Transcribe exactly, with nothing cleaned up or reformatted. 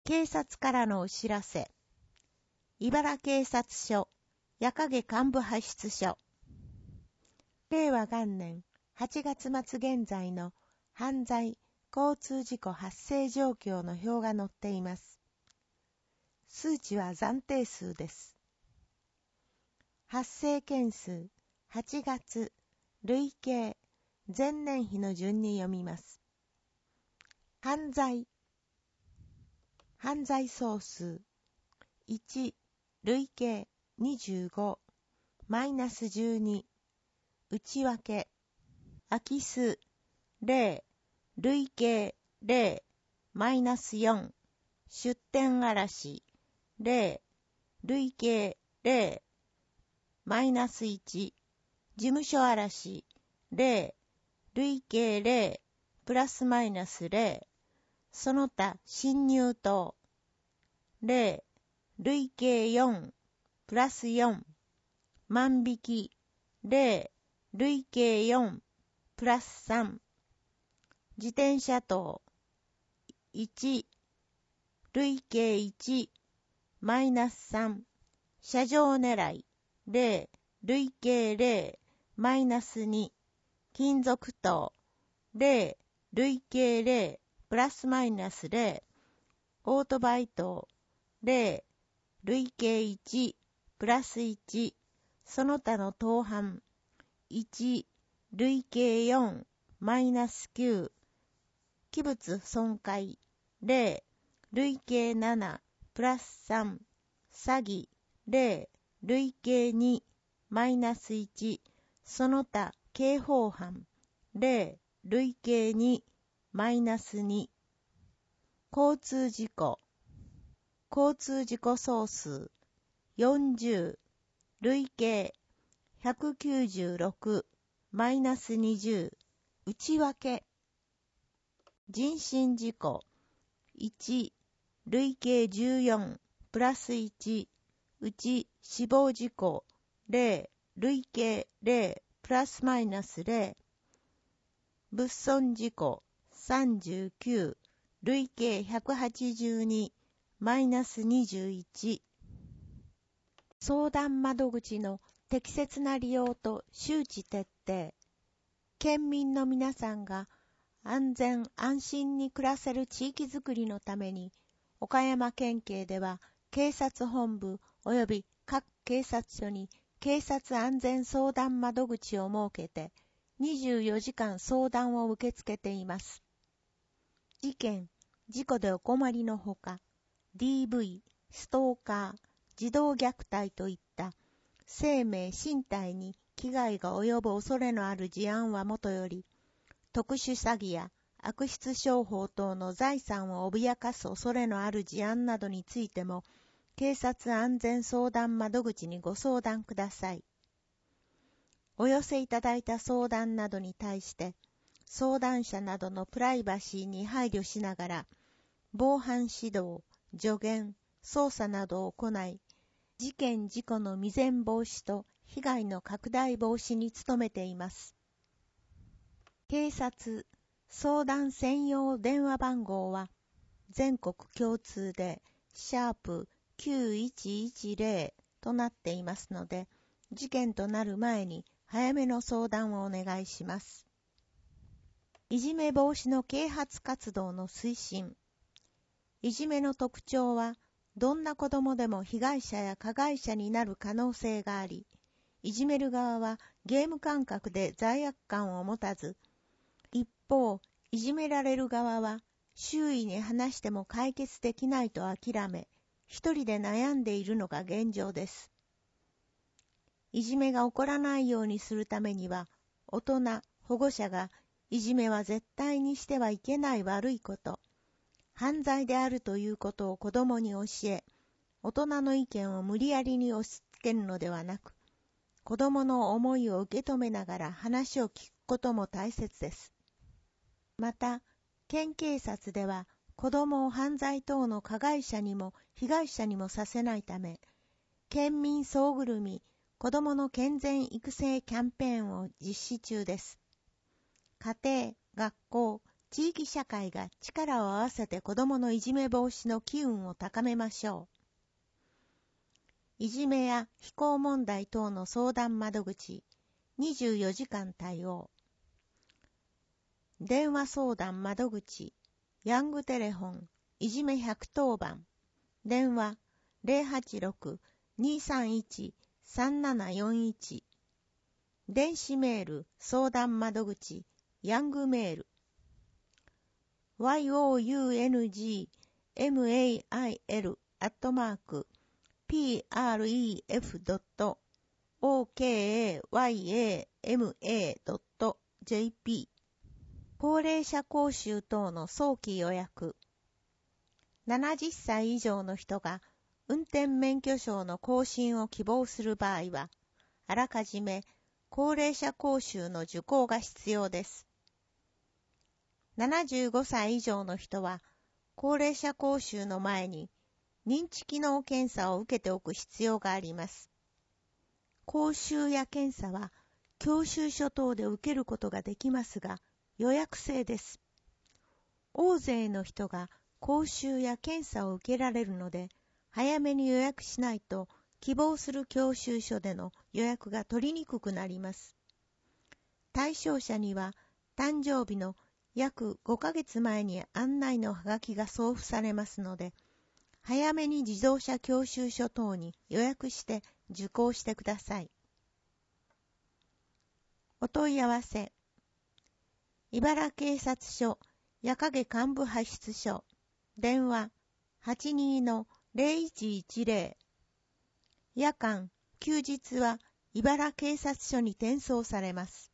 警察からのお知らせ。茨警察署、矢影幹部派出所。令和元年はちがつ末現在の犯罪、交通事故発生状況の表が載っています。数値は暫定数です。発生件数、はちがつ、累計、前年比の順に読みます。犯罪、犯罪総数、いち、累計にじゅうご、マイナスじゅうに、内訳、空き数、ゼロ、累計ゼロ、マイナスよん、出店嵐、ゼロ、累計ゼロ、マイナスいち、事務所嵐、ゼロ、累計ゼロ、プラスマイナスゼロ、その他侵入等、ゼロ、累計よん、プラスよん、万引き、ゼロ、累計よん、プラスさん、自転車等、いち、累計いち、マイナスさん、車上狙い、ゼロ、累計ゼロ、マイナスに、金属等、ゼロ、累計ゼロ、プラスマイナスゼロ、オートバイ等、ゼロ、累計いち、プラスいち、その他の当犯、いち、累計よん、マイナスきゅう、器物損壊、ゼロ、累計なな、プラスさん、詐欺、ゼロ、累計に、マイナスいち、その他刑法犯、ゼロ、累計に、マイナスに、交通事故、交通事故総数、よんじゅう、累計、ひゃくきゅうじゅうろく、マイナスにじゅう、内訳、人身事故、いち、累計じゅうよん、プラスいち、うち死亡事故、ゼロ、累計ゼロ、プラスマイナスゼロ、物損事故、さんじゅうきゅう、累計ひゃくはちじゅうに、マイナスにじゅういち、相談窓口の適切な利用と周知徹底。県民の皆さんが安全安心に暮らせる地域づくりのために、岡山県警では警察本部及び各警察署に警察安全相談窓口を設けてにじゅうよじかん相談を受け付けています。事件、事故でお困りのほか、ディーブイ、ストーカー、児童虐待といった生命身体に危害が及ぶ恐れのある事案はもとより、特殊詐欺や悪質商法等の財産を脅かす恐れのある事案などについても、警察安全相談窓口にご相談ください。お寄せいただいた相談などに対して、相談者などのプライバシーに配慮しながら、防犯指導、助言、捜査などを行い、事件事故の未然防止と被害の拡大防止に努めています。警察相談専用電話番号は全国共通でシャープきゅういちいちゼロとなっていますので、事件となる前に早めの相談をお願いします。いじめ防止の啓発活動の推進。いじめの特徴は、どんな子供でも被害者や加害者になる可能性があり、いじめる側はゲーム感覚で罪悪感を持たず、一方、いじめられる側は周囲に話しても解決できないと諦め、一人で悩んでいるのが現状です。いじめが起こらないようにするためには、大人、保護者がいじめは絶対にしてはいけない悪いこと、犯罪であるということを子供に教え、大人の意見を無理やりに押し付けるのではなく、子供の思いを受け止めながら話を聞くことも大切です。また、県警察では子供を犯罪等の加害者にも被害者にもさせないため、県民総ぐるみ子供の健全育成キャンペーンを実施中です。家庭、学校、 地域社会が力を合わせて子どものいじめ防止の機運を高めましょう。いじめや非行問題等の相談窓口、にじゅうよじかん対応。電話相談窓口、ヤングテレホン、いじめひゃくとおばん。電話 ゼロはちろく にーさんいち さんななよんいち。電子メール相談窓口、ヤングメール。youngmail アットマーク プレフ ドット ジェーピー 高齢者講習等の早期予約。ななじゅっさい以上の人が運転免許証の更新を希望する場合は、あらかじめ高齢者講習の受講が必要です。ななじゅうごさい以上の人は、高齢者講習の前に認知機能検査を受けておく必要があります。講習や検査は教習所等で受けることができますが、予約制です。大勢の人が講習や検査を受けられるので、早めに予約しないと希望する教習所での予約が取りにくくなります。対象者には誕生日の約ごかげつまえに案内のハガキが送付されますので、早めに自動車教習所等に予約して受講してください。お問い合わせ。茨警察署矢影幹部派出所電話 はちにーのゼロいちいちゼロ。夜間、休日は茨警察署に転送されます。